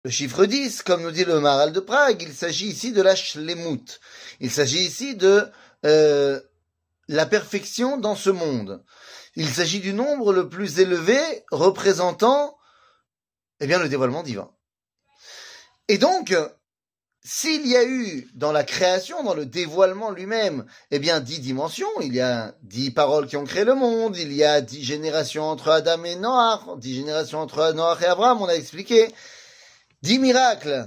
Le chiffre 10, comme nous dit le Maharal de Prague, il s'agit ici de la shlemut. Il s'agit ici de la perfection dans ce monde. Il s'agit du nombre le plus élevé représentant le dévoilement divin. Et donc, s'il y a eu dans la création, dans le dévoilement lui-même, 10 dimensions, il y a 10 paroles qui ont créé le monde, il y a 10 générations entre Adam et Noach, 10 générations entre Noach et Abraham, on a expliqué, 10 miracles.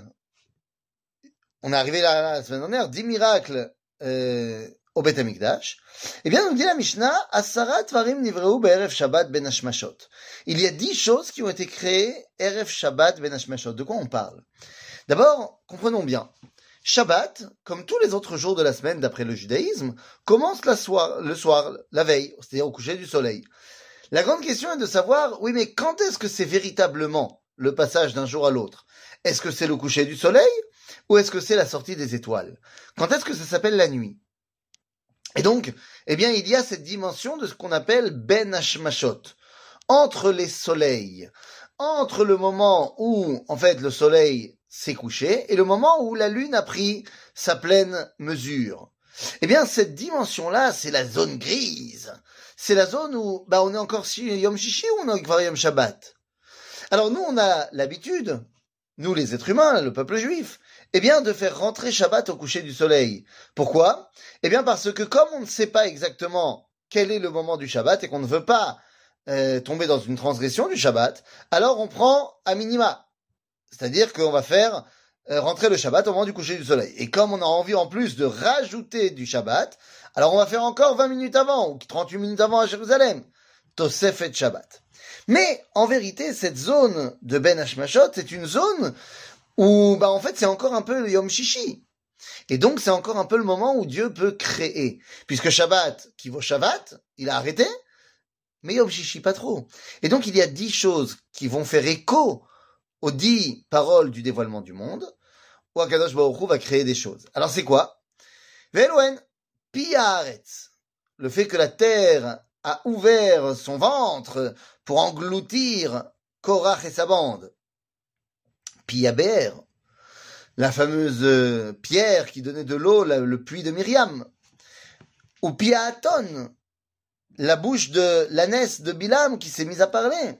On est arrivé là la semaine dernière, 10 miracles au Beth Amikdash. Nous dit la Mishnah, Asara Tvarim Nivreu Be'erev Shabbat Ben Hashmashot. Il y a 10 choses qui ont été créées Erev Shabbat Ben Hashmashot. De quoi on parle? D'abord, comprenons bien. Shabbat, comme tous les autres jours de la semaine d'après le judaïsme, commence le soir, la veille, c'est-à-dire au coucher du soleil. La grande question est de savoir, oui, mais quand est-ce que c'est véritablement le passage d'un jour à l'autre? Est-ce que c'est le coucher du soleil ou est-ce que c'est la sortie des étoiles? Quand est-ce que ça s'appelle la nuit? Et donc, il y a cette dimension de ce qu'on appelle Ben Hashmashot, entre les soleils, entre le moment où, en fait, le soleil s'est couché et le moment où la lune a pris sa pleine mesure. Cette dimension-là, c'est la zone grise. C'est la zone où, on est encore Yom Shishi ou on est encore Yom Shabbat. Alors nous, on a l'habitude, nous les êtres humains, le peuple juif, de faire rentrer Shabbat au coucher du soleil. Pourquoi? Parce que comme on ne sait pas exactement quel est le moment du Shabbat et qu'on ne veut pas tomber dans une transgression du Shabbat, alors on prend à minima. C'est-à-dire qu'on va faire rentrer le Shabbat au moment du coucher du soleil. Et comme on a envie en plus de rajouter du Shabbat, alors on va faire encore 20 minutes avant, ou 38 minutes avant à Jérusalem. Tosefet Shabbat. Mais, en vérité, cette zone de Ben Hashmashot, c'est une zone où, en fait, c'est encore un peu le Yom Shishi. Et donc, c'est encore un peu le moment où Dieu peut créer. Puisque Shabbat, qui vaut Shabbat, il a arrêté, mais Yom Shishi, pas trop. Et donc, il y a 10 choses qui vont faire écho aux 10 paroles du dévoilement du monde, où Akadosh Baruch Hu va créer des choses. Alors, c'est quoi? Ve'elohen, pi haaretz. Le fait que la terre a ouvert son ventre pour engloutir Korach et sa bande. Pi haber, la fameuse pierre qui donnait de l'eau, le puits de Myriam. Ou pi haaton, la bouche de l'ânesse de Bilam qui s'est mise à parler.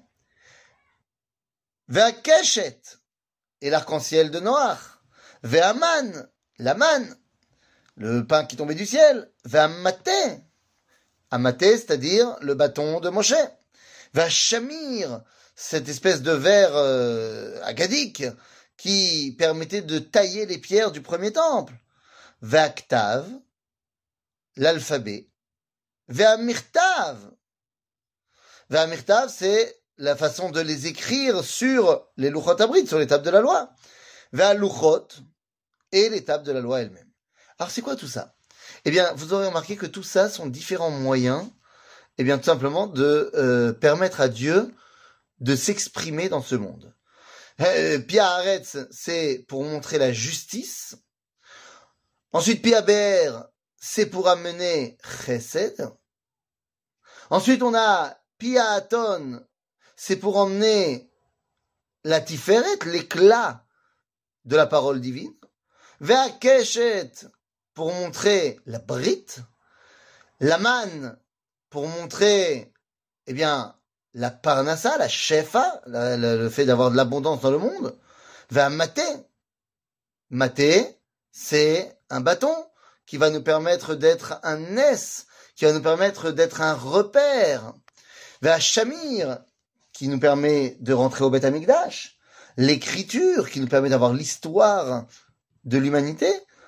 Ve'akeshet, et l'arc-en-ciel de Noach. Ve'aman, la manne, le pain qui tombait du ciel. Ve'amaté, amaté, c'est-à-dire le bâton de Moshe. Ve'ashamir, cette espèce de verre agadique qui permettait de tailler les pierres du premier temple. Ve'aktav, l'alphabet. Ve'amirtav. Ve'amirtav, c'est la façon de les écrire sur les Luchot Abrit, sur les tables de la loi. Ve'aluchot, et les tables de la loi elle-même. Alors c'est quoi tout ça? Vous aurez remarqué que tout ça sont différents moyens, tout simplement de permettre à Dieu de s'exprimer dans ce monde. Pi haaretz, c'est pour montrer la justice. Ensuite, pi haber, c'est pour amener chesed. Ensuite, on a pi haaton, c'est pour emmener la tiferet, l'éclat de la parole divine. Ve'akeshet, pour montrer la brit. La manne, pour montrer, la parnassa, la shefa, le fait d'avoir de l'abondance dans le monde. Ve'amaté. Maté, c'est un bâton qui va nous permettre d'être un nes, qui va nous permettre d'être un repère. Ve'ashamir, qui nous permet de rentrer au Beth Amikdash. L'écriture, qui nous permet d'avoir l'histoire de l'humanité.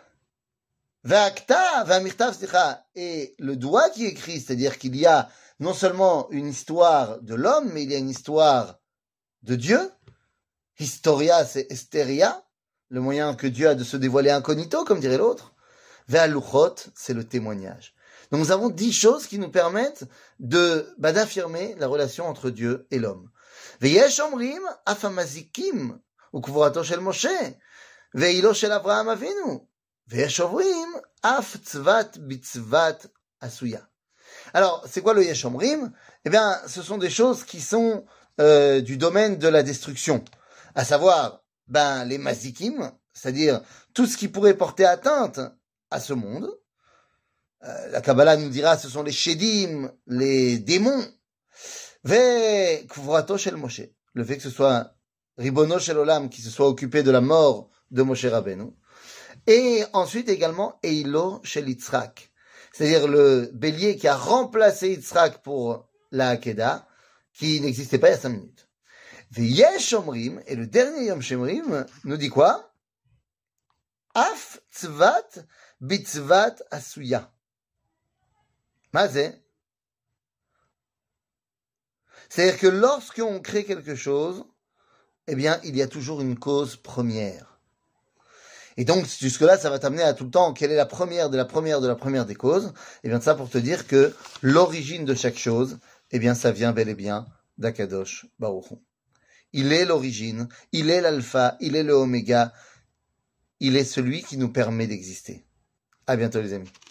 Ve'amirtav, et le doigt qui écrit, c'est-à-dire qu'il y a non seulement une histoire de l'homme, mais il y a une histoire de Dieu. Historia, c'est Esteria, le moyen que Dieu a de se dévoiler incognito, comme dirait l'autre. Ve'aluchot, c'est le témoignage. Donc nous avons 10 choses qui nous permettent d'affirmer la relation entre Dieu et l'homme. Ve'yesh omrim afamazikim ukvorato shel Moshe ve'ilo shel Avraham Avinu ve'yesh omrim af tzvat bitzvat asuya. Alors, c'est quoi le yesh omrim? Ce sont des choses qui sont du domaine de la destruction, à savoir les mazikim, c'est-à-dire tout ce qui pourrait porter atteinte à ce monde. La Kabbalah nous dira ce sont les shedim, les démons. Ve kvurato shel Moshe, le fait que ce soit Ribono shel Olam qui se soit occupé de la mort de Moshe Rabbeinu. Et ensuite également Eilo shel Yitzhak, c'est-à-dire le bélier qui a remplacé Yitzhak pour la Hakeda, qui n'existait pas il y a 5 minutes. Veyesh Omrim, et le dernier Yom Shemrim nous dit quoi? Af tzvat bitzvat asuya. Mazé. C'est-à-dire que lorsqu'on crée quelque chose, eh bien, il y a toujours une cause première. Et donc, jusque-là, ça va t'amener à tout le temps, quelle est la première de la première de la première des causes? Eh bien, ça pour te dire que l'origine de chaque chose, eh bien, ça vient bel et bien d'Akadosh Baruch Hu. Il est l'origine, il est l'alpha, il est le oméga, il est celui qui nous permet d'exister. À bientôt les amis.